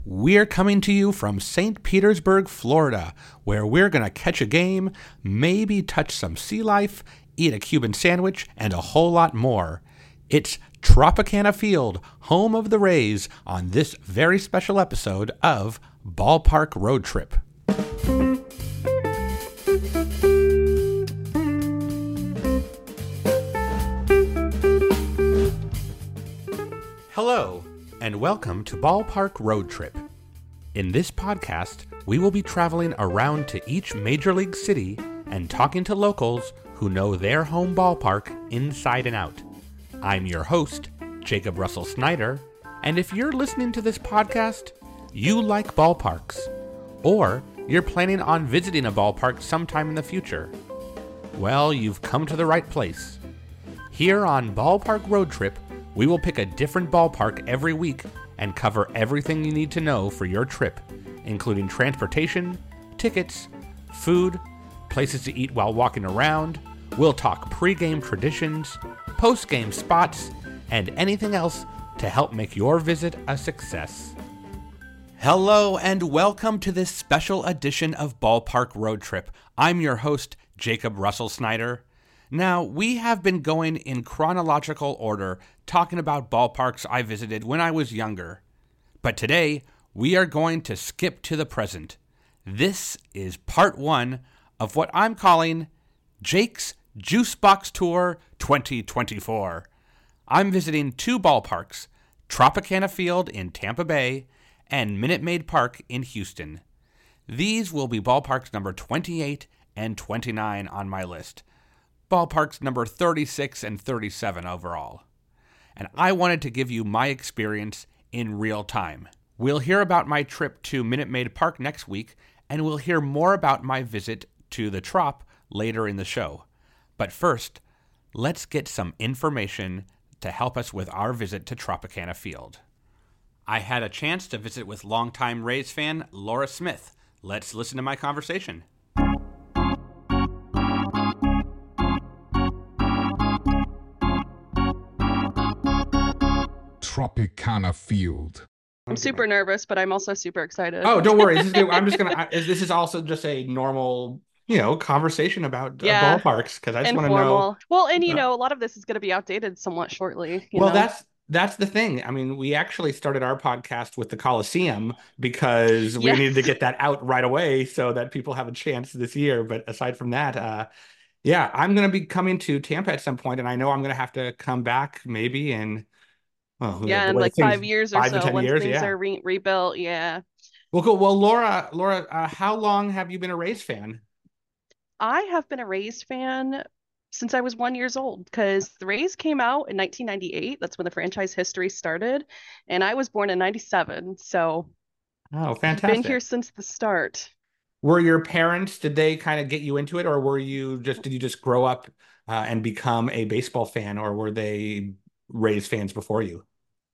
We're coming to you from St. Petersburg, Florida, where we're going to catch a game, maybe touch some sea life, eat a Cuban sandwich, and a whole lot more. It's Tropicana Field, home of the Rays, on this very special episode of Ballpark Road Trip. Hello, and welcome to Ballpark Road Trip. In this podcast, we will be traveling around to each major league city and talking to locals who know their home ballpark inside and out. I'm your host, Jacob Russell Snyder, and if you're listening to this podcast, you like ballparks, or you're planning on visiting a ballpark sometime in the future, well, you've come to the right place. Here on Ballpark Road Trip, we will pick a different ballpark every week and cover everything you need to know for your trip, including transportation, tickets, food, places to eat while walking around. We'll talk pre-game traditions, post-game spots, and anything else to help make your visit a success. Hello and welcome to this special edition of Ballpark Road Trip. I'm your host, Jacob Russell Snyder. Now, we have been going in chronological order, talking about ballparks I visited when I was younger. But today, we are going to skip to the present. This is part one of what I'm calling Jake's Juicebox Tour 2024. I'm visiting two ballparks, Tropicana Field in Tampa Bay and Minute Maid Park in Houston. These will be ballparks number 28 and 29 on my list. Ballparks number 36 and 37 overall. And I wanted to give you my experience in real time. We'll hear about my trip to Minute Maid Park next week, and we'll hear more about my visit to the Trop later in the show. But first, let's get some information to help us with our visit to Tropicana Field. I had a chance to visit with longtime Rays fan Laura Smith. Let's listen to my conversation. Tropicana Field. I'm super nervous, but I'm also super excited. Oh, don't worry. This is also just a normal, conversation about ballparks, because I just want to know. Well, and a lot of this is going to be outdated somewhat shortly. That's the thing. I mean, we actually started our podcast with the Coliseum because we needed to get that out right away so that people have a chance this year. But aside from that, I'm going to be coming to Tampa at some point, and I know I'm going to have to come back maybe in. In like 5 years or so, 5 to 10 once years, things are rebuilt. Yeah. Well, cool. Well, Laura, how long have you been a Rays fan? I have been a Rays fan since I was 1 year old, because the Rays came out in 1998. That's when the franchise history started, and I was born in 97. So, fantastic! Been here since the start. Were your parents? Did they kind of get you into it, or did you just grow up and become a baseball fan, or were they Rays fans before you?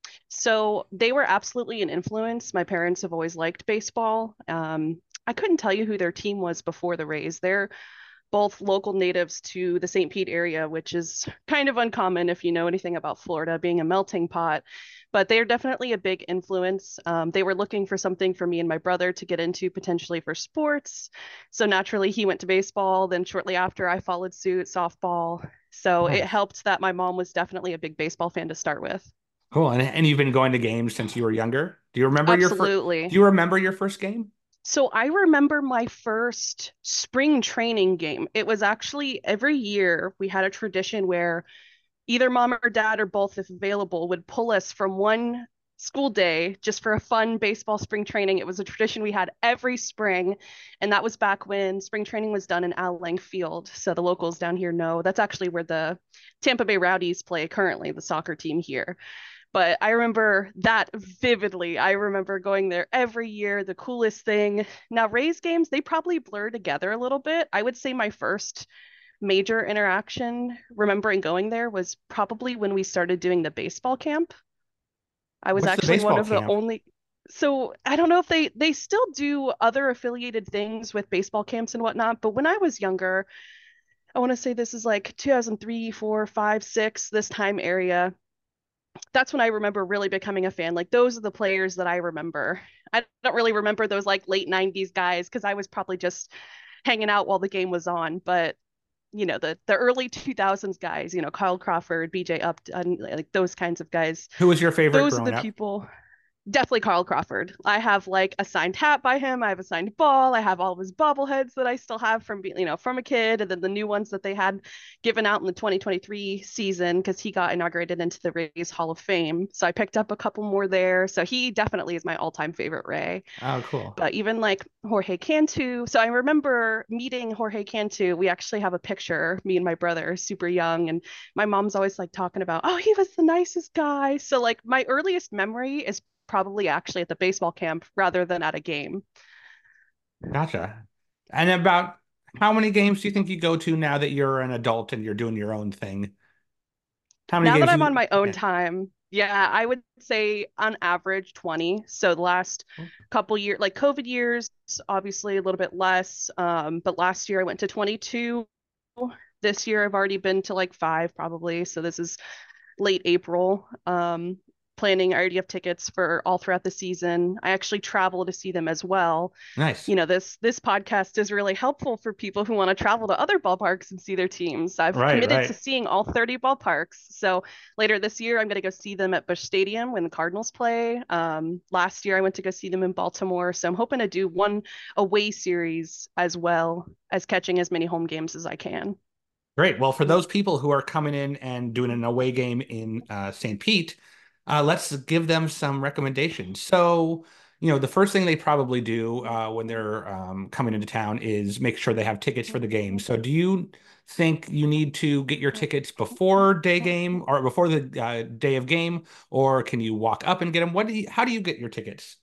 So they were absolutely an influence. My parents have always liked baseball. I couldn't tell you who their team was before the Rays. They're both local natives to the St. Pete area, which is kind of uncommon if you know anything about Florida being a melting pot. But they're definitely a big influence. They were looking for something for me and my brother to get into potentially for sports. So naturally, he went to baseball. Then shortly after, I followed suit, softball. So It helped that my mom was definitely a big baseball fan to start with. Cool. And you've been going to games since you were younger? Do you remember Absolutely. Do you remember your first game? So I remember my first spring training game. It was actually every year we had a tradition where either mom or dad or both, if available, would pull us from one school day just for a fun baseball spring training. It was a tradition we had every spring. And that was back when spring training was done in Al Lang Field. So the locals down here know that's actually where the Tampa Bay Rowdies play currently, the soccer team here. But I remember that vividly. I remember going there every year, the coolest thing. Now, Rays games, they probably blur together a little bit. I would say my first major interaction, remembering going there, was probably when we started doing the baseball camp. I was actually one of the only. So I don't know if they still do other affiliated things with baseball camps and whatnot, but when I was younger, I want to say this is like 2003, 4, 5, 6, this time area. that's when I remember really becoming a fan. Like those are the players that I remember. I don't really remember those like late 90s guys because I was probably just hanging out while the game was on. But the early 2000s guys, Kyle Crawford, BJ Upton, like those kinds of guys. Who was your favorite Those are the growing up? people. Definitely Carl Crawford. I have like a signed hat by him. I have a signed ball. I have all of his bobbleheads that I still have from from a kid, and then the new ones that they had given out in the 2023 season because he got inaugurated into the Rays Hall of Fame. So I picked up a couple more there. So he definitely is my all-time favorite Ray. Oh, cool. But even like Jorge Cantu. So I remember meeting Jorge Cantu. We actually have a picture, me and my brother, super young, and my mom's always like talking about, oh, he was the nicest guy. So like my earliest memory is probably actually at the baseball camp rather than at a game. Gotcha. And about how many games do you think you go to now that you're an adult and you're doing your own thing? How many Now that games I'm on you, my own yeah. time, yeah, I would say on average 20. So the last couple years, like COVID years, obviously a little bit less. But last year I went to 22. This year I've already been to like five probably. So this is late April. Planning, I already have tickets for all throughout the season. I actually travel to see them as well. Nice. This podcast is really helpful for people who want to travel to other ballparks and see their teams. I've Right, committed to right. seeing all 30 ballparks. So later this year, I'm going to go see them at Busch Stadium when the Cardinals play. Last year, I went to go see them in Baltimore. So I'm hoping to do one away series as well as catching as many home games as I can. Great. Well, for those people who are coming in and doing an away game in St. Pete, let's give them some recommendations. So, the first thing they probably do when they're coming into town is make sure they have tickets for the game. So, do you think you need to get your tickets before day game or before the day of game, or can you walk up and get them? How do you get your tickets?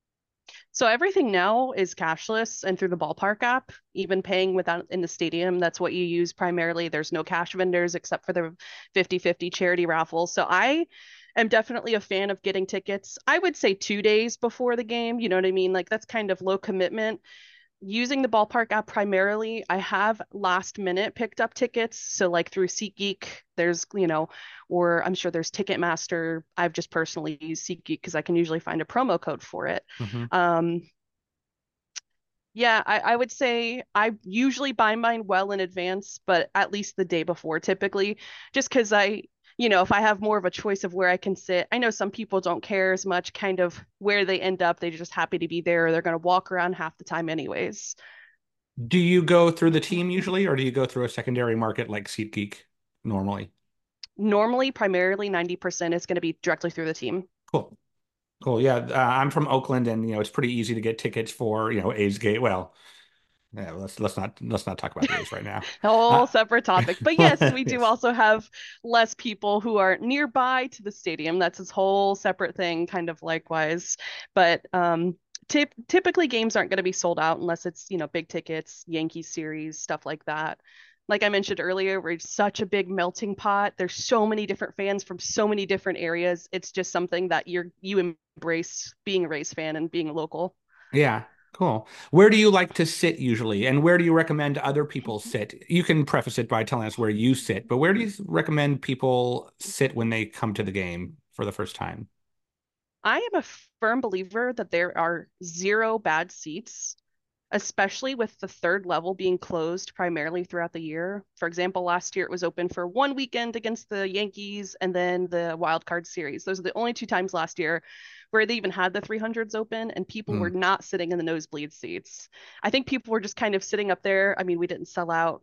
So everything now is cashless and through the ballpark app, even paying without in the stadium. That's what you use primarily. There's no cash vendors except for the 50-50 charity raffle. So I am definitely a fan of getting tickets. I would say 2 days before the game. You know what I mean? Like that's kind of low commitment using the ballpark app primarily. I have last minute picked up tickets. So like through SeatGeek, there's, or I'm sure there's Ticketmaster. I've just personally used SeatGeek because I can usually find a promo code for it. Hmm. Um, yeah, I would say I usually buy mine well in advance, but at least the day before typically, just because if I have more of a choice of where I can sit. I know some people don't care as much kind of where they end up. They're just happy to be there. They're going to walk around half the time anyways. Do you go through the team usually, or do you go through a secondary market like SeatGeek normally? Normally, primarily 90% is going to be directly through the team. Cool. Cool. Yeah, I'm from Oakland, and it's pretty easy to get tickets for A's gate. Well, yeah, let's not talk about the A's right now. A whole Uh, separate topic. But yes, we do yes. also have less people who are nearby to the stadium. That's this whole separate thing, kind of likewise. But typically games aren't going to be sold out unless it's, big tickets, Yankees series, stuff like that. Like I mentioned earlier, we're such a big melting pot. There's so many different fans from so many different areas. It's just something that you embrace being a Rays fan and being local. Yeah. Cool. Where do you like to sit usually, and where do you recommend other people sit? You can preface it by telling us where you sit, but where do you recommend people sit when they come to the game for the first time? I am a firm believer that there are zero bad seats, especially with the third level being closed primarily throughout the year. For example, last year it was open for one weekend against the Yankees and then the wild card series. Those are the only two times last year where they even had the 300s open and people were Hmm. not sitting in the nosebleed seats. I think people were just kind of sitting up there. I mean, we didn't sell out,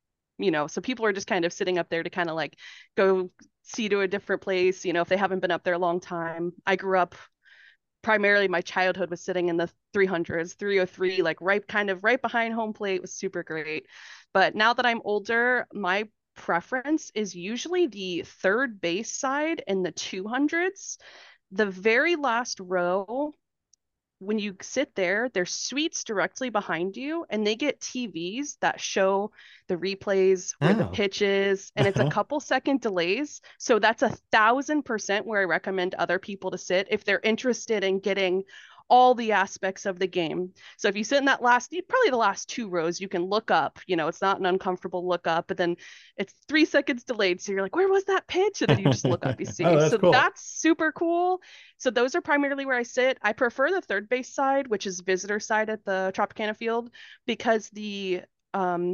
so people are just kind of sitting up there to kind of like go see to a different place, if they haven't been up there a long time. I grew up primarily my childhood was sitting in the 300s, 303, like right behind home plate was super great. But now that I'm older, my preference is usually the third base side in the 200s. The very last row, when you sit there, there's suites directly behind you, and they get TVs that show the replays where the Oh. pitch is, and it's a couple second delays. So that's 1,000% where I recommend other people to sit if they're interested in getting all the aspects of the game. So if you sit in that probably the last two rows, you can look up. It's not an uncomfortable look up, but then it's 3 seconds delayed. So you're like, where was that pitch? And then you just look up, you Oh, see. that's So cool. that's super cool. So those are primarily where I sit. I prefer the third base side, which is visitor side at the Tropicana field, because the um,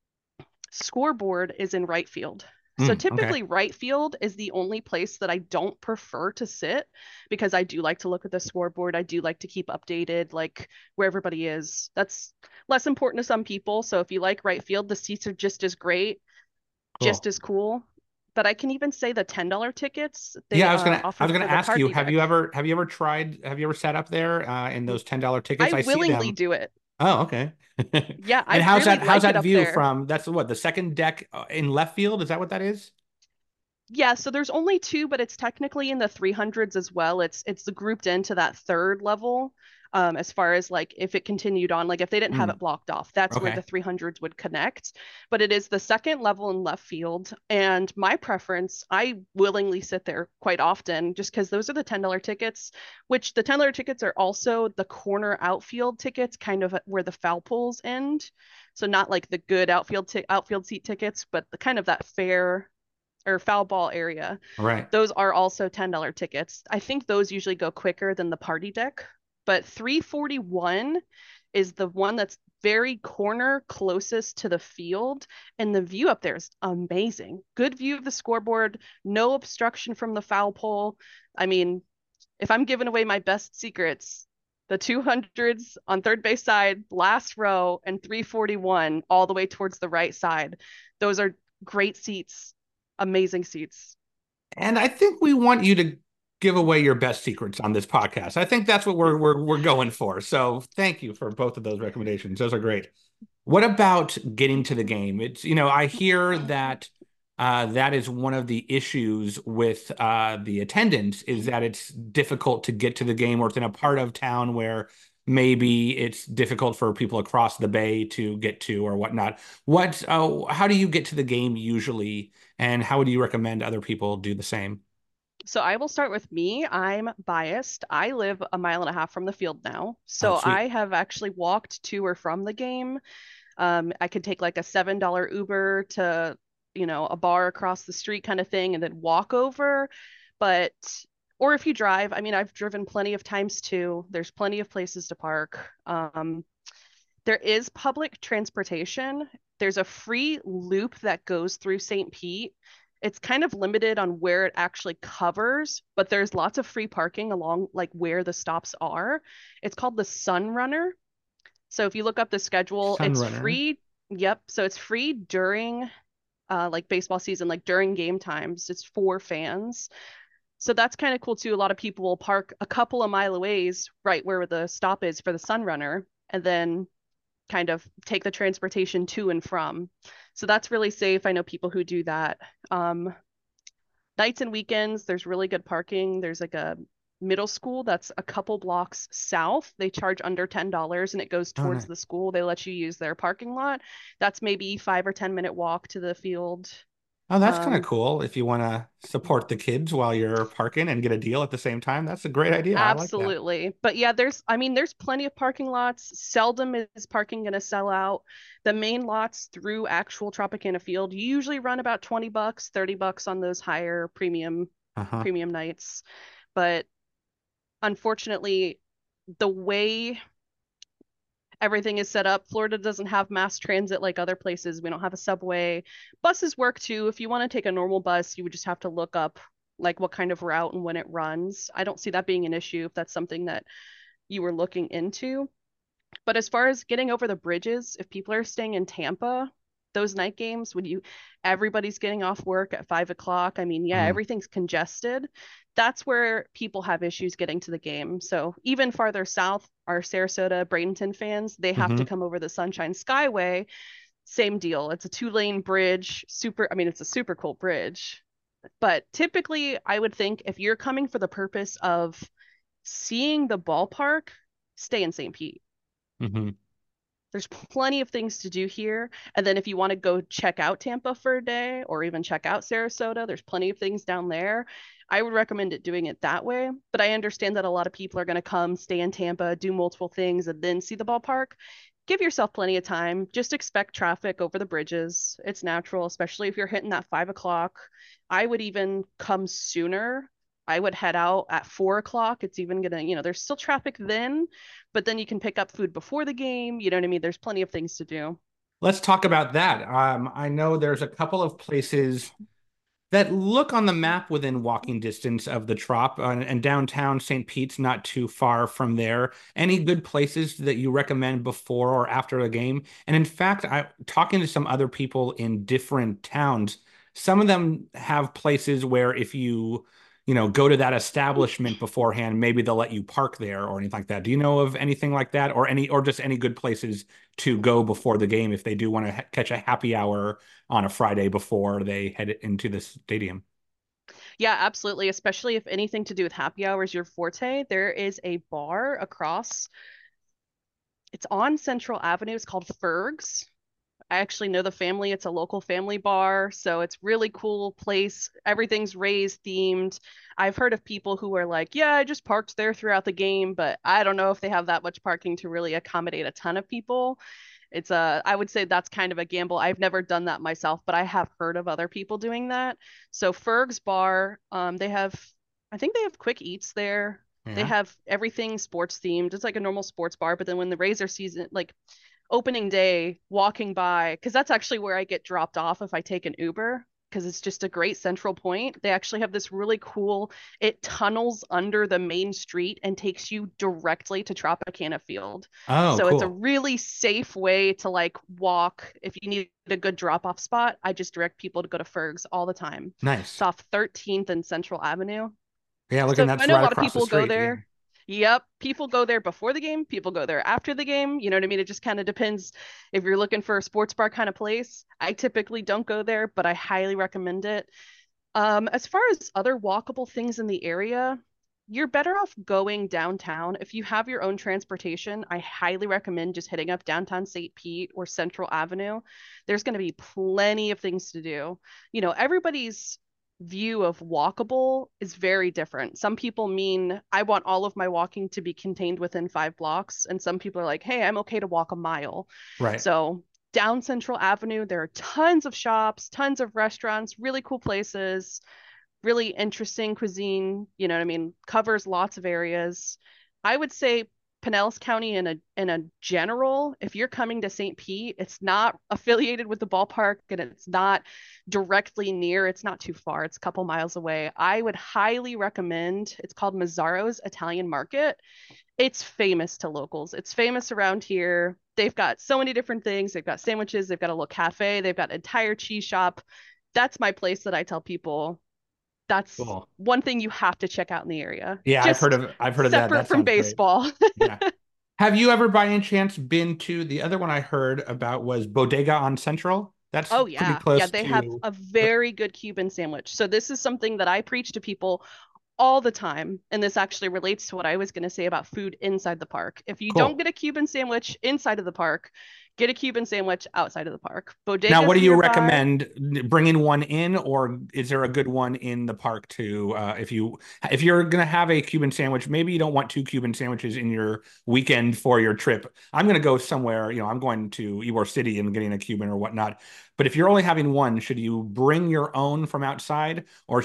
scoreboard is in right field. So Okay. typically right field is the only place that I don't prefer to sit because I do like to look at the scoreboard. I do like to keep updated like where everybody is. That's less important to some people. So if you like right field, the seats are just as great, just Cool. as cool. But I can even say the $10 tickets Yeah, they I offer was gonna for the ask you, party deck. have you ever tried, have you ever sat up there in those $10 tickets? I I see willingly them. do it. Oh, okay. Yeah, I And really how's like it that up view there. from, that's what, the second deck in left field? Is that what that is? Yeah, so there's only two, but it's technically in the 300s as well. It's grouped into that third level. As far as like if it continued on, like if they didn't have Hmm. it blocked off, that's where the Okay. 300s would connect. But it is the second level in left field. And my preference, I willingly sit there quite often just because those are the $10 tickets, which the $10 tickets are also the corner outfield tickets, kind of where the foul poles end. So not like the good outfield seat tickets, but the kind of that fair or foul ball area. All right. Those are also $10 tickets. I think those usually go quicker than the party deck, but 341 is the one that's very corner closest to the field, and the view up there is amazing. Good view of the scoreboard, no obstruction from the foul pole. I mean, if I'm giving away my best secrets, the 200s on third base side, last row, and 341 all the way towards the right side. Those are great seats, amazing seats. And I think we want you to give away your best secrets on this podcast. I think that's what we're going for. So thank you for both of those recommendations. Those are great. What about getting to the game? It's, I hear that that is one of the issues with the attendance is that it's difficult to get to the game, or it's in a part of town where maybe it's difficult for people across the bay to get to or whatnot. How do you get to the game usually, and how would you recommend other people do the same? So I will start with me. I'm biased. I live a mile and a half from the field now. Oh, So sweet. I have actually walked to or from the game. I could take like a $7 Uber to, a bar across the street kind of thing and then walk over. But, or if you drive, I mean, I've driven plenty of times too. There's plenty of places to park. There is public transportation. There's a free loop that goes through St. Pete. It's kind of limited on where it actually covers, but there's lots of free parking along like where the stops are. It's called the Sun Runner. So if you look up the schedule, it's Sunrunner. free. Yep. So it's free during like baseball season, like during game times. It's for fans. So that's kind of cool too. A lot of people will park a couple of mile away, right where the stop is for the Sun Runner, and then kind of take the transportation to and from. So that's really safe. I know people who do that. Um, Nights and weekends, there's really good parking. There's like a middle school that's a couple blocks south. They charge under $10 and it goes Oh, towards nice. the school. They let you use their parking lot. That's maybe 5 or 10 minute walk to the field. Oh, that's kind of Um, cool. If you want to support the kids while you're parking and get a deal at the same time, that's a great idea. I like that. Absolutely. But yeah, there's plenty of parking lots. Seldom is parking going to sell out. The main lots through actual Tropicana Field usually run about $20, $30 on those higher Uh-huh. premium nights. But unfortunately, the way everything is set up, Florida doesn't have mass transit like other places. We don't have a subway. Buses work too. If you want to take a normal bus, you would just have to look up like what kind of route and when it runs. I don't see that being an issue if that's something that you were looking into. But as far as getting over the bridges, if people are staying in Tampa, those night games when everybody's getting off work at 5 o'clock, I mean, yeah, Mm. everything's congested. That's where people have issues getting to the game. So even farther south, our Sarasota, Bradenton fans, they have to Hmm. come over the Sunshine Skyway. Same deal. It's a 2 lane bridge. I mean, it's a super cool bridge. But typically, I would think if you're coming for the purpose of seeing the ballpark, stay in St. Pete. Hmm. There's plenty of things to do here. And then if you want to go check out Tampa for a day or even check out Sarasota, there's plenty of things down there. I would recommend doing it that way. But I understand that a lot of people are going to come, stay in Tampa, do multiple things, and then see the ballpark. Give yourself plenty of time. Just expect traffic over the bridges. It's natural, especially if you're hitting that 5 o'clock. I would even come sooner. I would head out at 4 o'clock. It's even gonna, there's still traffic then, but then you can pick up food before the game. You know what I mean? There's plenty of things to do. Let's talk about that. I know there's a couple of places that look on the map within walking distance of the Trop, and downtown St. Pete's not too far from there. Any good places that you recommend before or after a game? And in fact, I talking to some other people in different towns, some of them have places where if you go to that establishment beforehand, maybe they'll let you park there or anything like that. Do you know of anything like that, or just any good places to go before the game if they do want to catch a happy hour on a Friday before they head into the stadium? Yeah, absolutely. Especially if anything to do with happy hour is your forte. There is a bar across, it's on Central Avenue. It's called Ferg's. I actually know the family. It's a local family bar, so it's really cool place. Everything's Rays themed. I've heard of people who are like, "Yeah, I just parked there throughout the game," but I don't know if they have that much parking to really accommodate a ton of people. I would say that's kind of a gamble. I've never done that myself, but I have heard of other people doing that. So Ferg's Bar, I think they have quick eats there. They Yeah. have everything sports themed. It's like a normal sports bar, but then when the Razor season, like opening day, walking by, because that's actually where I get dropped off if I take an Uber, because it's just a great central point. They actually have this really cool, it tunnels under the main street and takes you directly to Tropicana Field. Oh, So it's a cool. really safe way to like walk. If you need a good drop off spot, I just direct people to go to Ferg's all the time. It's Nice. off 13th and Central Avenue. Yeah, looking So I that's know a right lot of across the people go street. Yeah. there. Yep, people go there before the game, people go there after the game. You know what I mean? It just kind of depends if you're looking for a sports bar kind of place. I typically don't go there, but I highly recommend it. As far as other walkable things in the area, you're better off going downtown. If you have your own transportation, I highly recommend just hitting up downtown St. Pete or Central Avenue. There's going to be plenty of things to do. Everybody's view of walkable is very different. Some people mean I want all of my walking to be contained within 5 blocks, and some people are like, hey, I'm okay to walk a mile. Right. So down Central Avenue, there are tons of shops, tons of restaurants, really cool places, really interesting cuisine, you know what I mean, covers lots of areas. I would say Pinellas County in a general, if you're coming to St. Pete, it's not affiliated with the ballpark and it's not directly near, it's not too far, it's a couple miles away. I would highly recommend, it's called Mazzaro's Italian Market. It's famous to locals. It's famous around here. They've got so many different things. They've got sandwiches, they've got a little cafe, they've got an entire cheese shop. That's my place that I tell people that's Cool. one thing you have to check out in the area. Yeah, Just I've heard of that. separate That from sounds great. baseball. Yeah. Have you ever by any chance been to the other one I heard about was Bodega on Central? That's Oh pretty yeah. Yeah, close they have to a very good Cuban sandwich. So this is something that I preach to people all the time. And this actually relates to what I was going to say about food inside the park. If you don't cool. get a Cuban sandwich inside of the park, get a Cuban sandwich outside of the park. Now, what Bodegas do you nearby. recommend? Bringing one in, or is there a good one in the park too? If you're gonna have a Cuban sandwich, maybe you don't want two Cuban sandwiches in your weekend for your trip. I'm gonna go somewhere. I'm going to Ybor City and getting a Cuban or whatnot. But if you're only having one, should you bring your own from outside, or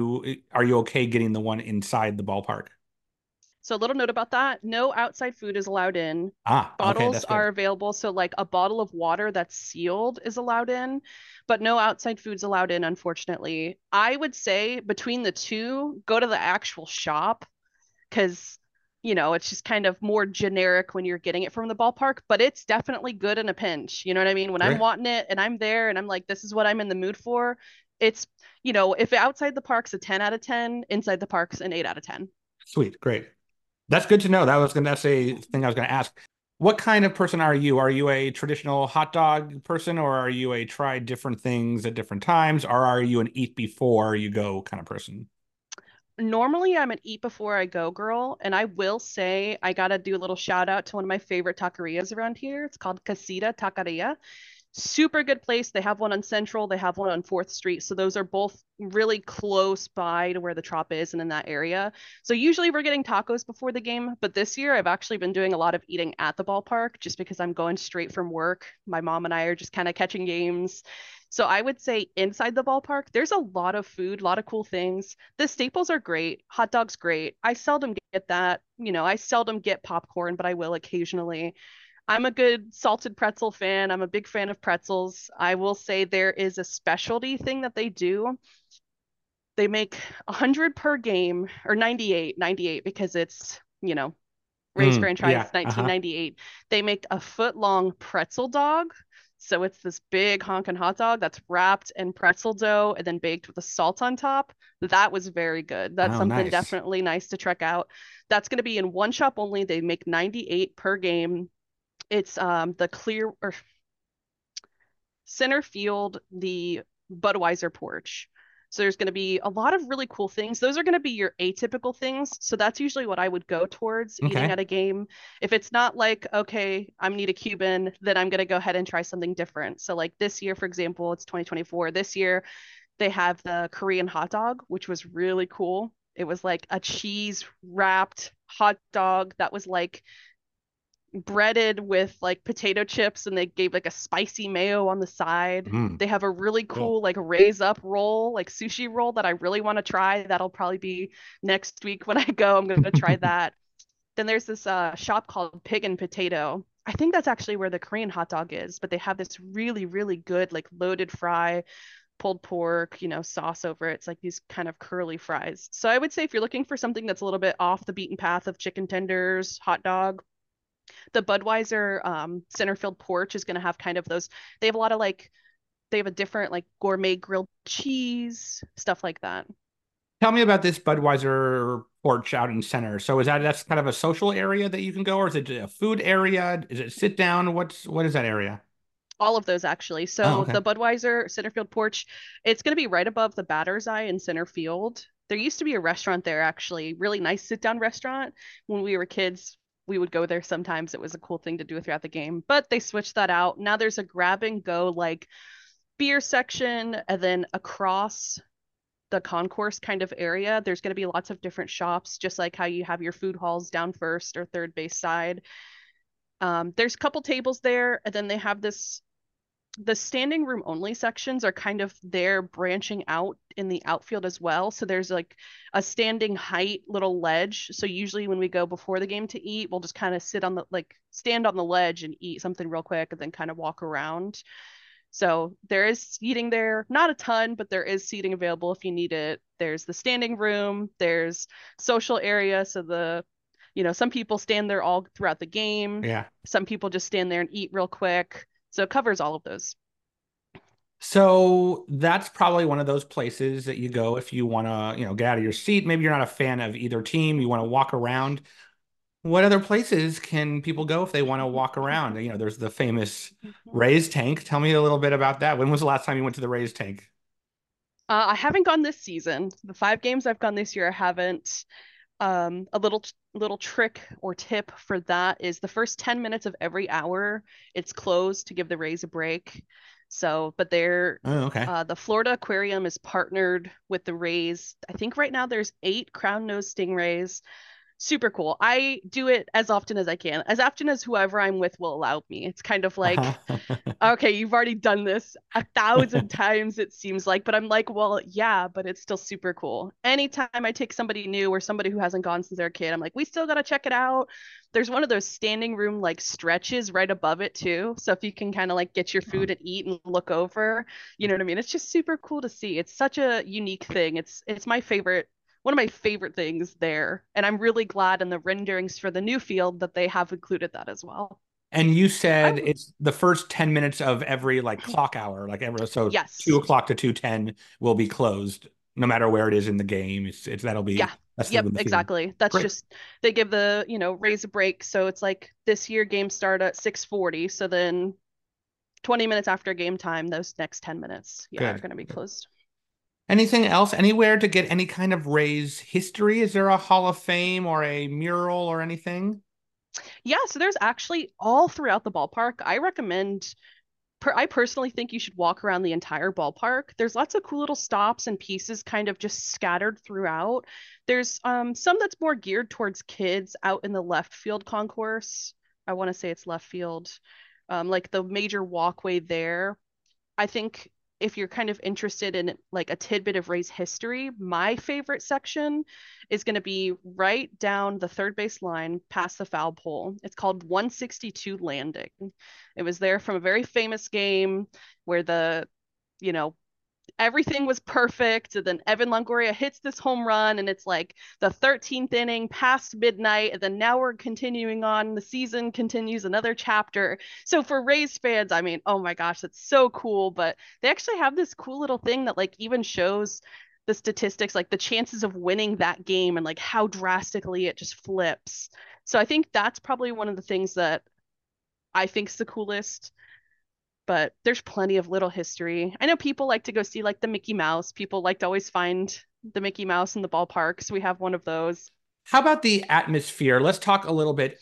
are you okay getting the one inside the ballpark? So a little note about that. No outside food is allowed in. Ah, okay, Bottles that's good. are available. So like a bottle of water that's sealed is allowed in, but no outside foods allowed in, unfortunately. I would say between the two, go to the actual shop because it's just kind of more generic when you're getting it from the ballpark, but it's definitely good in a pinch. You know what I mean? When I'm Great. wanting it and I'm there and I'm like, this is what I'm in the mood for, it's, if outside the park's a 10 out of 10, inside the park's an 8 out of 10. Sweet, great. That's good to know. That's a thing I was gonna ask. What kind of person are you? Are you a traditional hot dog person, or are you a try different things at different times, or are you an eat before you go kind of person? Normally I'm an eat before I go girl, and I will say I gotta do a little shout out to one of my favorite taquerias around here. It's called Casita Taqueria. Super good place. They have one on Central, they have one on 4th Street. So those are both really close by to where the Trop is and in that area. So usually we're getting tacos before the game, but this year I've actually been doing a lot of eating at the ballpark just because I'm going straight from work. My mom and I are just kind of catching games. So I would say inside the ballpark, there's a lot of food, a lot of cool things. The staples are great. Hot dogs great. I seldom get that. I seldom get popcorn, but I will occasionally. I'm a good salted pretzel fan. I'm a big fan of pretzels. I will say there is a specialty thing that they do. They make 100 per game, or 98 because it's, Ray's franchise Yeah. Uh-huh. 1998. They make a foot long pretzel dog. So it's this big honkin' hot dog that's wrapped in pretzel dough and then baked with a salt on top. That was very good. That's Oh, something nice. definitely nice to check out. That's going to be in one shop only. They make 98 per game. It's the clear or center field, the Budweiser porch. So there's going to be a lot of really cool things. Those are going to be your atypical things. So that's usually what I would go towards eating Okay. at a game. If it's not like, okay, I need a Cuban, then I'm going to go ahead and try something different. So like this year, for example, it's 2024. This year they have the Korean hot dog, which was really cool. It was like a cheese wrapped hot dog that was like breaded with like potato chips, and they gave like a spicy mayo on the side. Mm, They have a really cool. cool like raise up roll, like sushi roll that I really want to try. That'll probably be next week when I go. I'm going to try that. Then there's this shop called Pig and Potato. I think that's actually where the Korean hot dog is, but they have this really, really good like loaded fry, pulled pork, sauce over it. It's like these kind of curly fries. So I would say if you're looking for something that's a little bit off the beaten path of chicken tenders, hot dog, the Budweiser Centerfield porch is going to have kind of those. They have a lot of like, they have a different like gourmet grilled cheese, stuff like that. Tell me about this Budweiser porch out in center. So that's kind of a social area that you can go, or is it a food area? Is it sit down? What is that area? All of those actually. Oh, So okay. the Budweiser Centerfield porch, it's going to be right above the batter's eye in center field. There used to be a restaurant there actually, really nice sit down restaurant. When we were kids, we would go there sometimes. It was a cool thing to do throughout the game, but they switched that out. Now there's a grab and go like beer section, and then across the concourse kind of area, there's going to be lots of different shops, just like how you have your food halls down first or third base side. There's a couple tables there, and then they have the standing room only sections are kind of there branching out in the outfield as well. So there's like a standing height little ledge. So usually when we go before the game to eat, we'll just kind of sit on the like stand on the ledge and eat something real quick and then kind of walk around. So there is seating there, not a ton, but there is seating available if you need it. There's the standing room, there's social area. So some people stand there all throughout the game. Yeah. Some people just stand there and eat real quick. So it covers all of those. So that's probably one of those places that you go if you want to, get out of your seat. Maybe you're not a fan of either team. You want to walk around. What other places can people go if they want to walk around? There's the famous Mhm. Rays Tank. Tell me a little bit about that. When was the last time you went to the Rays Tank? I haven't gone this season. The 5 games I've gone this year, I haven't. A little trick or tip for that is the first 10 minutes of every hour, it's closed to give the Rays a break. So, but Oh, okay. the Florida Aquarium is partnered with the Rays. I think right now there's 8 crown-nosed stingrays. Super cool. I do it as often as I can, as often as whoever I'm with will allow me. It's kind of like, Uh-huh. okay, you've already done this 1,000 times, it seems like, but I'm like, well, yeah, but it's still super cool. Anytime I take somebody new or somebody who hasn't gone since they're a kid, I'm like, we still got to check it out. There's one of those standing room like stretches right above it too. So if you can kind of like get your food and eat and look over, you know what I mean? It's just super cool to see. It's such a unique thing. It's my favorite, one of my favorite things there. And I'm really glad in the renderings for the new field that they have included that as well. And you I said it's the first 10 minutes of every like clock hour, so Yes. 2 o'clock to 2:10 will be closed no matter where it is in the game. Yeah. That's the Yep, when the field. exactly. That's Great. just they give the, raise a break. So it's like this year games start at 6:40. So then 20 minutes after game time, those next 10 minutes, yeah, are Good. going to be closed. Anything else? Anywhere to get any kind of Rays history? Is there a Hall of Fame or a mural or anything? Yeah, so there's actually all throughout the ballpark. I personally think you should walk around the entire ballpark. There's lots of cool little stops and pieces kind of just scattered throughout. There's some that's more geared towards kids out in the left field concourse. I want to say it's left field. Like the major walkway there. I think if you're kind of interested in like a tidbit of Ray's history, my favorite section is going to be right down the third base line past the foul pole. It's called 162 Landing. It was there from a very famous game where you know, everything was perfect. And then Evan Longoria hits this home run, and it's like the 13th inning past midnight. And then now we're continuing on. The season continues another chapter. So for Rays fans, I mean, oh my gosh, that's so cool. But they actually have this cool little thing that like even shows the statistics, like the chances of winning that game and like how drastically it just flips. So I think that's probably one of the things that I think's the coolest, but there's plenty of little history. I know people like to go see like the Mickey Mouse. People like to always find the Mickey Mouse in the ballpark. So we have one of those. How about the atmosphere? Let's talk a little bit.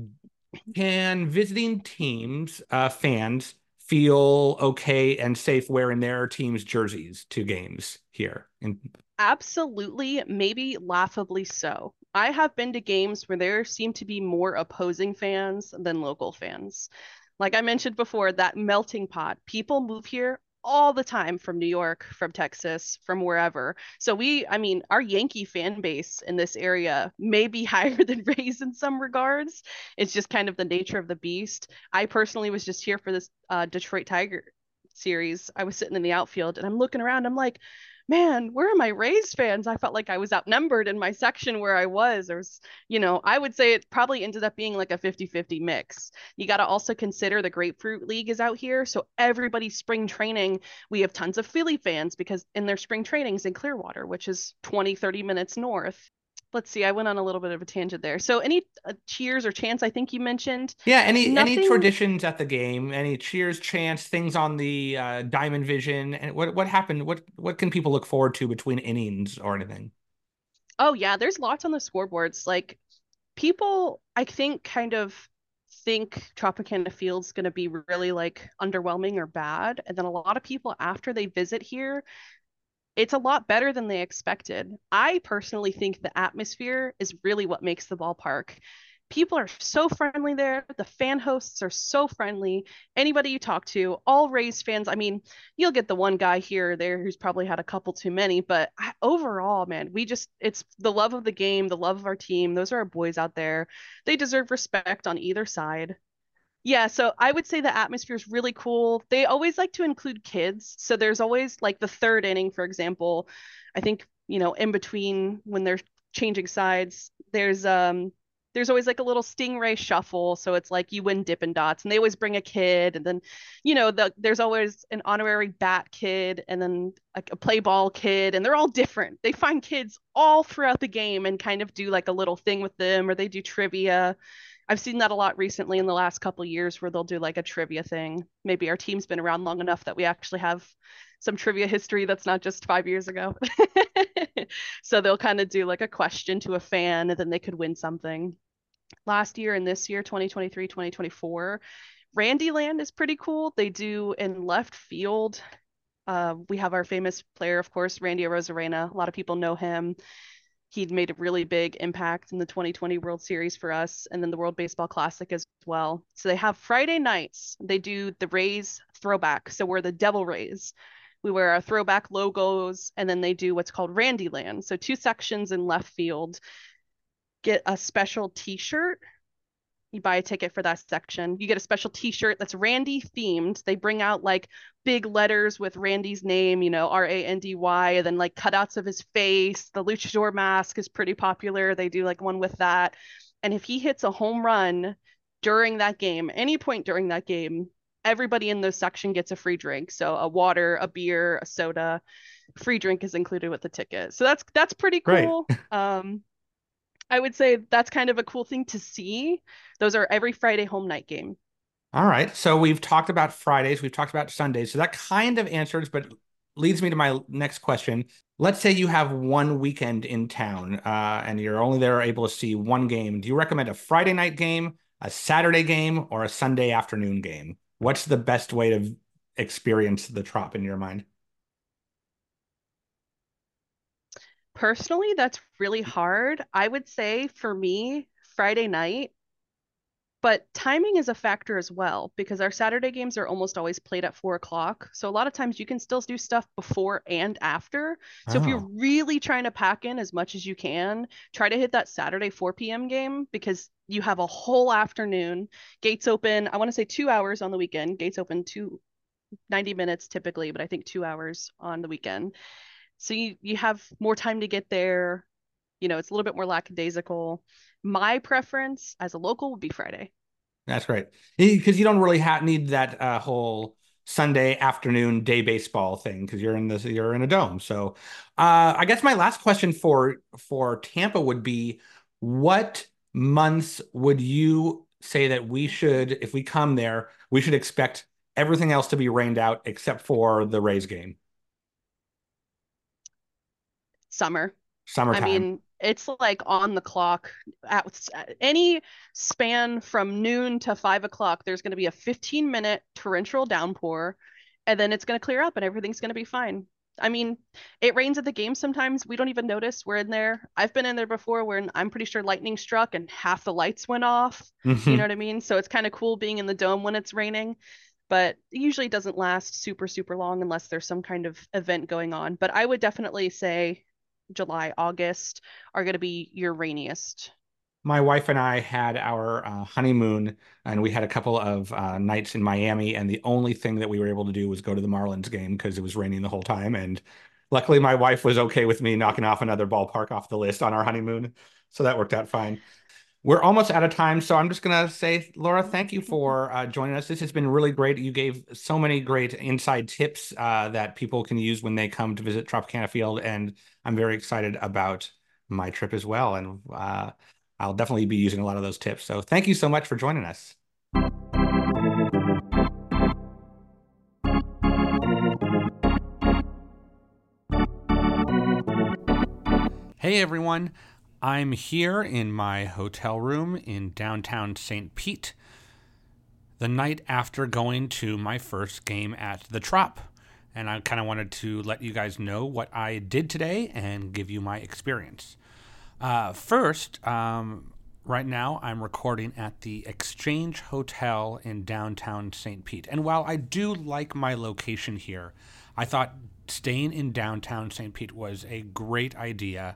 Can visiting teams, fans, feel okay and safe wearing their team's jerseys to games here? Absolutely, maybe laughably so. I have been to games where there seem to be more opposing fans than local fans. Like I mentioned before, that melting pot. People move here all the time from New York, from Texas, from wherever. So I mean, our Yankee fan base in this area may be higher than Rays in some regards. It's just kind of the nature of the beast. I personally was just here for this Detroit Tiger series. I was sitting in the outfield and I'm looking around. I'm like, man, where are my Rays fans? I felt like I was outnumbered in my section where I was. There was, I would say it probably ended up being like a 50-50 mix. You got to also consider the Grapefruit League is out here. So everybody's spring training, we have tons of Philly fans because in their spring trainings in Clearwater, which is 20, 30 minutes north. Let's see, I went on a little bit of a tangent there. So any cheers or chants I think you mentioned, Yeah, any nothing. traditions at the game, any cheers, chants, things on the Diamond Vision, and what happened? What can people look forward to between innings or anything? Oh yeah, there's lots on the scoreboards. Like people, I think, kind of think Tropicana Field's going to be really like underwhelming or bad. And then a lot of people, after they visit here, it's a lot better than they expected. I personally think the atmosphere is really what makes the ballpark. People are so friendly there. The fan hosts are so friendly. Anybody you talk to, all Rays fans. I mean, you'll get the one guy here or there who's probably had a couple too many, but overall, man, it's the love of the game, the love of our team. Those are our boys out there. They deserve respect on either side. Yeah, so I would say the atmosphere is really cool. They always like to include kids. So there's always like the third inning, for example. I think, in between when they're changing sides, there's always like a little stingray shuffle. So it's like you win Dippin' Dots and they always bring a kid and then, there's always an honorary bat kid and then like a play ball kid and they're all different. They find kids all throughout the game and kind of do like a little thing with them or they do trivia. I've seen that a lot recently in the last couple of years where they'll do like a trivia thing. Maybe our team's been around long enough that we actually have some trivia history that's not just 5 years ago. So they'll kind of do like a question to a fan and then they could win something. Last year and this year, 2023, 2024, Randyland is pretty cool. They do in left field. We have our famous player, of course, Randy Arozarena. A lot of people know him. He'd made a really big impact in the 2020 World Series for us and then the World Baseball Classic as well. So they have Friday nights. They do the Rays throwback. So we're the Devil Rays. We wear our throwback logos and then they do what's called Randyland. So two sections in left field get a special t-shirt. You buy a ticket for that section. You get a special t-shirt that's Randy themed. They bring out like big letters with Randy's name, Randy, and then like cutouts of his face. The luchador mask is pretty popular. They do like one with that. And if he hits a home run during that game, any point during that game, everybody in the section gets a free drink. So a water, a beer, a soda, free drink is included with the ticket. So that's pretty Great. cool. I would say that's kind of a cool thing to see. Those are every Friday home night game. All right. So we've talked about Fridays, we've talked about Sundays. So that kind of answers, but leads me to my next question. Let's say you have one weekend in town, and you're only there able to see one game. Do you recommend a Friday night game, a Saturday game, or a Sunday afternoon game? What's the best way to experience the Trop in your mind? Personally, that's really hard. I would say for me, Friday night, but timing is a factor as well because our Saturday games are almost always played at 4 o'clock. So a lot of times you can still do stuff before and after. So if you're Oh. really trying to pack in as much as you can, try to hit that Saturday 4 p.m. game because you have a whole afternoon. Gates open, I want to say 2 hours on the weekend. Gates open 90 minutes typically, but I think 2 hours on the weekend. So you have more time to get there. It's a little bit more lackadaisical. My preference as a local would be Friday. That's great. Because you don't really need that whole Sunday afternoon day baseball thing because you're in a dome. So I guess my last question for Tampa would be, what months would you say that we should, if we come there, we should expect everything else to be rained out except for the Rays game? Summer. I Summertime. mean, it's like on the clock at any span from noon to 5 o'clock. There's going to be a 15-minute torrential downpour, and then it's going to clear up and everything's going to be fine. I mean, it rains at the game sometimes. We don't even notice we're in there. I've been in there before when I'm pretty sure lightning struck and half the lights went off. You know what I mean? So it's kind of cool being in the dome when it's raining, but it usually doesn't last super, super long unless there's some kind of event going on. But I would definitely say July, August are going to be your rainiest. My wife and I had our honeymoon, and we had a couple of nights in Miami. And the only thing that we were able to do was go to the Marlins game because it was raining the whole time. And luckily, my wife was okay with me knocking off another ballpark off the list on our honeymoon. So that worked out fine. We're almost out of time, so I'm just going to say, Laura, thank you for joining us. This has been really great. You gave so many great inside tips that people can use when they come to visit Tropicana Field, and I'm very excited about my trip as well. And I'll definitely be using a lot of those tips. So thank you so much for joining us. Hey, everyone. I'm here in my hotel room in downtown St. Pete, the night after going to my first game at the Trop. And I kind of wanted to let you guys know what I did today and give you my experience. First, right now I'm recording at the Exchange Hotel in downtown St. Pete. And while I do like my location here, I thought staying in downtown St. Pete was a great idea.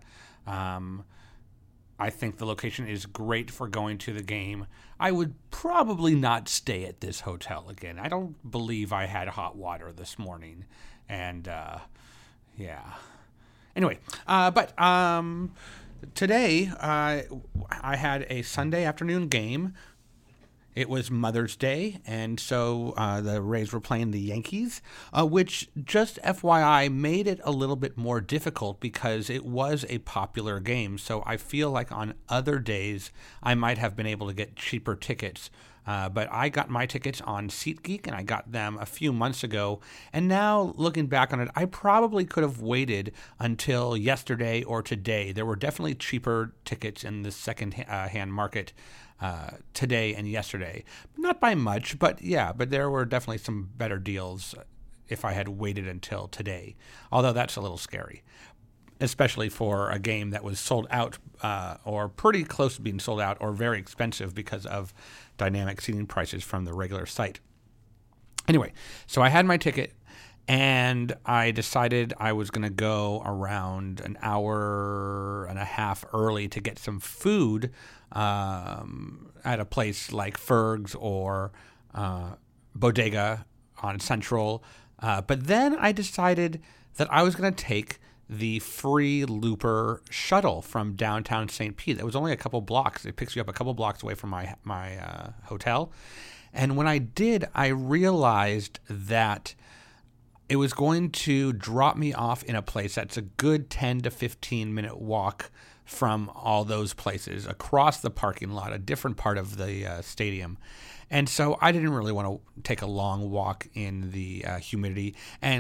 I think the location is great for going to the game. I would probably not stay at this hotel again. I don't believe I had hot water this morning. And, yeah. Anyway, but today I had a Sunday afternoon game. It was Mother's Day, and so the Rays were playing the Yankees, which, just FYI, made it a little bit more difficult because it was a popular game. So I feel like on other days I might have been able to get cheaper tickets. But I got my tickets on SeatGeek, and I got them a few months ago. And now, looking back on it, I probably could have waited until yesterday or today. There were definitely cheaper tickets in the second-hand market today and yesterday. Not by much, but yeah, but there were definitely some better deals if I had waited until today. Although that's a little scary, especially for a game that was sold out or pretty close to being sold out or very expensive because of dynamic seating prices from the regular site. Anyway, so I had my ticket, and I decided I was going to go around an hour and a half early to get some food at a place like Ferg's or Bodega on Central. But then I decided that I was going to take the free Looper shuttle from downtown St. Pete. It was only a couple blocks. It picks you up a couple blocks away from my hotel. And when I did, I realized that it was going to drop me off in a place that's a good 10 to 15 minute walk from all those places across the parking lot, a different part of the stadium. And so I didn't really want to take a long walk in the humidity. And,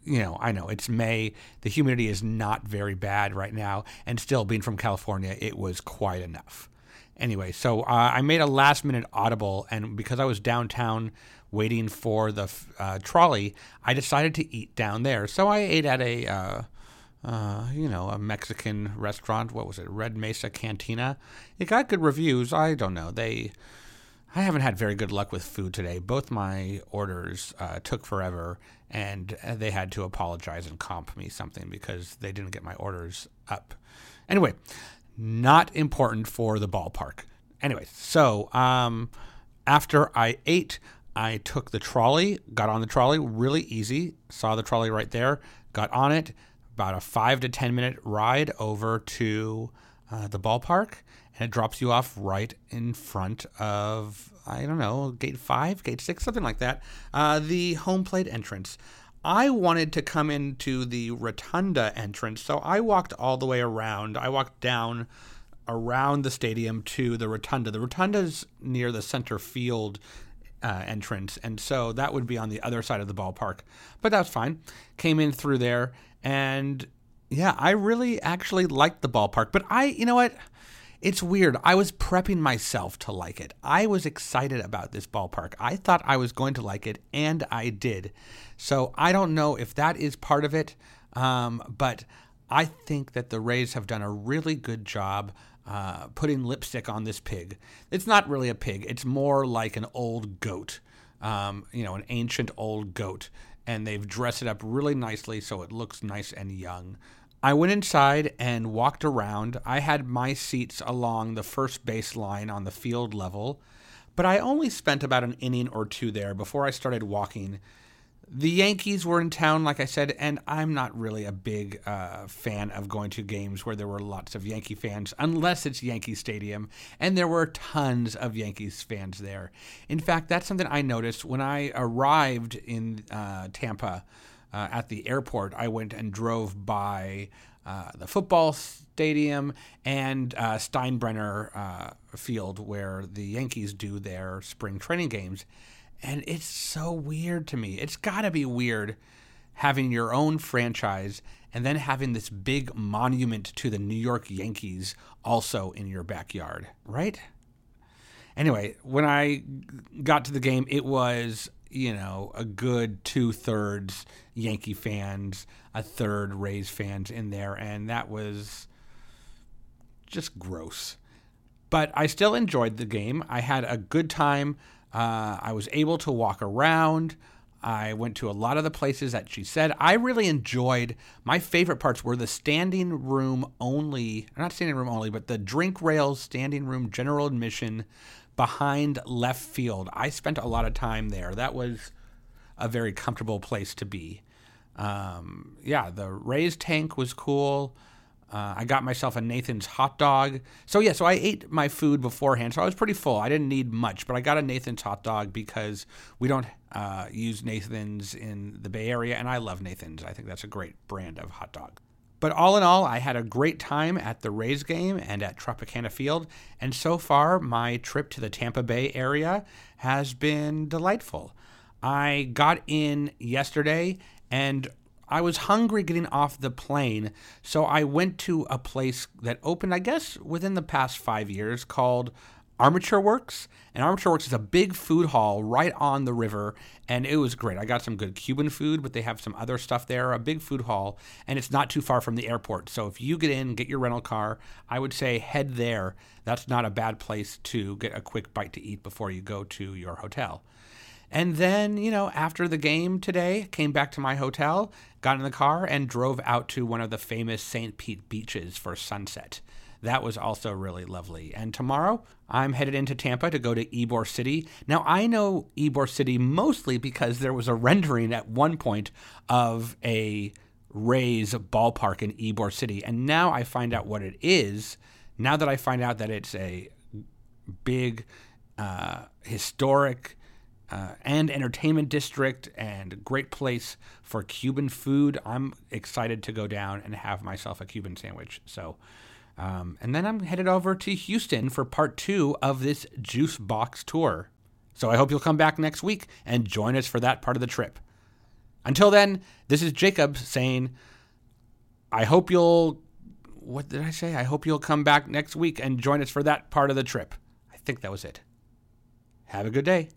I know it's May. The humidity is not very bad right now. And still, being from California, it was quite enough. Anyway, so I made a last-minute audible, and because I was downtown waiting for the trolley, I decided to eat down there. So I ate at a Mexican restaurant. What was it? Red Mesa Cantina. It got good reviews. I don't know. I haven't had very good luck with food today. Both my orders took forever, and they had to apologize and comp me something because they didn't get my orders up. Anyway, not important for the ballpark. Anyway, so after I ate, I took the trolley, got on the trolley, really easy. Saw the trolley right there, got on it. About a 5 to 10 minute ride over to the ballpark, and it drops you off right in front of, I don't know, gate 5, gate 6, something like that, the home plate entrance. I wanted to come into the rotunda entrance, so I walked all the way around. I walked down around the stadium to the rotunda. The rotunda's near the center field entrance, and so that would be on the other side of the ballpark. But that's fine. Came in through there, and yeah, I really actually liked the ballpark. But you know what? It's weird. I was prepping myself to like it. I was excited about this ballpark. I thought I was going to like it, and I did. So I don't know if that is part of it, but I think that the Rays have done a really good job putting lipstick on this pig. It's not really a pig. It's more like an old goat, an ancient old goat. And they've dressed it up really nicely so it looks nice and young. I went inside and walked around. I had my seats along the first base line on the field level, but I only spent about an inning or two there before I started walking. The Yankees were in town, like I said, and I'm not really a big fan of going to games where there were lots of Yankee fans, unless it's Yankee Stadium, and there were tons of Yankees fans there. In fact, that's something I noticed when I arrived in Tampa at the airport. I went and drove by the football stadium and Steinbrenner Field, where the Yankees do their spring training games. And it's so weird to me. It's got to be weird having your own franchise and then having this big monument to the New York Yankees also in your backyard, right? Anyway, when I got to the game, it was, a good 2/3 Yankee fans, a third Rays fans in there, and that was just gross. But I still enjoyed the game. I had a good time. I was able to walk around. I went to a lot of the places that she said. I really enjoyed, my favorite parts were the standing room only, not standing room only, but the drink rails standing room general admission behind left field. I spent a lot of time there. That was a very comfortable place to be. The Rays tank was cool. I got myself a Nathan's hot dog. So I ate my food beforehand, so I was pretty full. I didn't need much, but I got a Nathan's hot dog because we don't use Nathan's in the Bay Area, and I love Nathan's. I think that's a great brand of hot dog. But all in all, I had a great time at the Rays game and at Tropicana Field, and so far, my trip to the Tampa Bay area has been delightful. I got in yesterday, and I was hungry getting off the plane, so I went to a place that opened, I guess, within the past 5 years called Armature Works. And Armature Works is a big food hall right on the river, and it was great. I got some good Cuban food, but they have some other stuff there, a big food hall, and it's not too far from the airport. So if you get in, get your rental car, I would say head there. That's not a bad place to get a quick bite to eat before you go to your hotel. And then, after the game today, came back to my hotel, got in the car, and drove out to one of the famous St. Pete beaches for sunset. That was also really lovely. And tomorrow, I'm headed into Tampa to go to Ybor City. Now, I know Ybor City mostly because there was a rendering at one point of a Rays ballpark in Ybor City. And now I find out what it is. Now that I find out that it's a big, historic and entertainment district and great place for Cuban food, I'm excited to go down and have myself a Cuban sandwich. So, and then I'm headed over to Houston for part 2 of this Juice Box tour. So I hope you'll come back next week and join us for that part of the trip. Until then, this is Jacob saying, I hope you'll, what did I say? I hope you'll come back next week and join us for that part of the trip. I think that was it. Have a good day.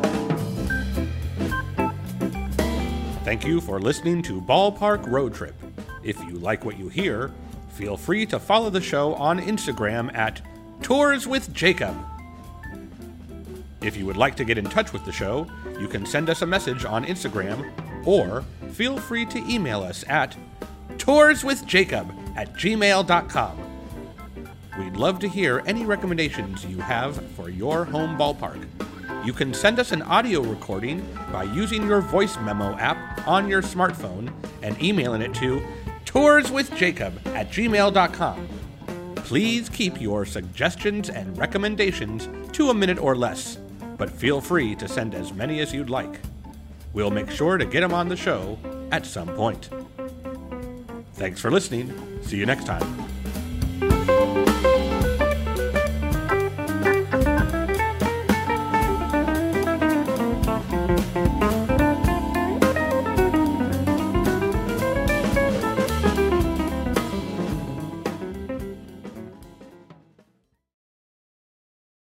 Thank you for listening to Ballpark Road Trip. If you like what you hear, feel free to follow the show on Instagram at Tours with Jacob. If you would like to get in touch with the show, you can send us a message on Instagram or feel free to email us at tourswithjacob@gmail.com. We'd love to hear any recommendations you have for your home ballpark. You can send us an audio recording by using your voice memo app on your smartphone and emailing it to tourswithjacob@gmail.com. Please keep your suggestions and recommendations to a minute or less, but feel free to send as many as you'd like. We'll make sure to get them on the show at some point. Thanks for listening. See you next time.